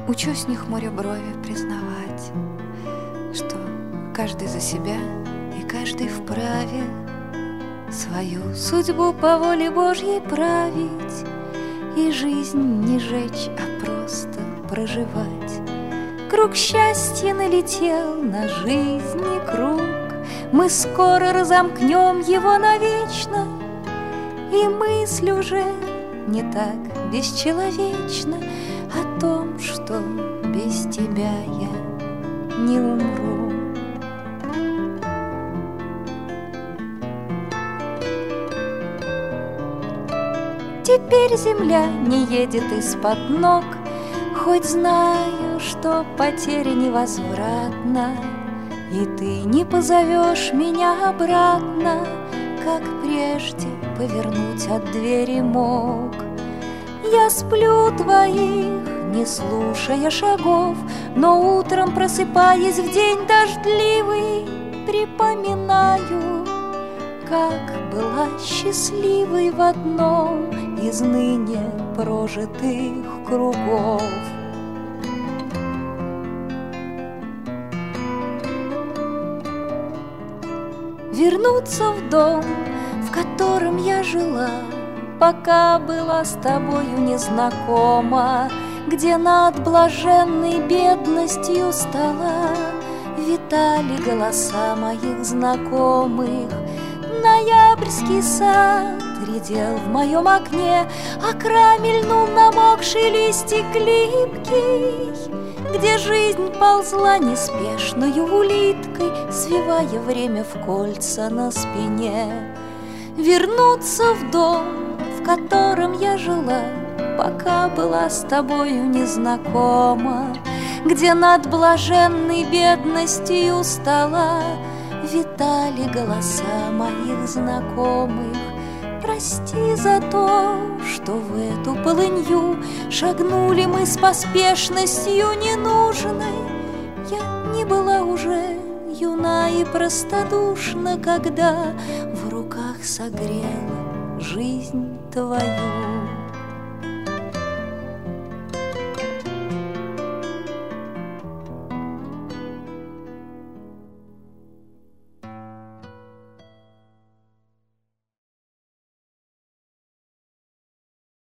Учусь, не хмуря брови, признавать, что каждый за себя и каждый вправе свою судьбу по воле Божьей править и жизнь не жечь, а просто проживать. Круг счастья налетел на жизни круг, мы скоро разомкнем его навечно, и мысль уже не так бесчеловечна о том, что без тебя я не умру. Теперь земля не едет из-под ног, хоть знаю, что потеря невозвратна, и ты не позовешь меня обратно, как прежде повернуть от двери мог. Я сплю твоих, не слушая шагов, но утром, просыпаясь в день дождливый, припоминаю, как была счастливой в одном из ныне прожитых кругов. Вернуться в дом, в котором я жила, пока была с тобою незнакома, где над блаженной бедностью стола витали голоса моих знакомых. Ноябрьский сад редел в моем окне, а крамель льнул намокший листик липкий, где жизнь ползла неспешною улиткой, свивая время в кольца на спине. Вернуться в дом, в котором я жила, пока была с тобою незнакома, где над блаженной бедностью стола витали голоса моих знакомых. Прости за то, что в эту полынью шагнули мы с поспешностью ненужной. Я не была уже юна и простодушна, когда в руках согрела жизнь твою.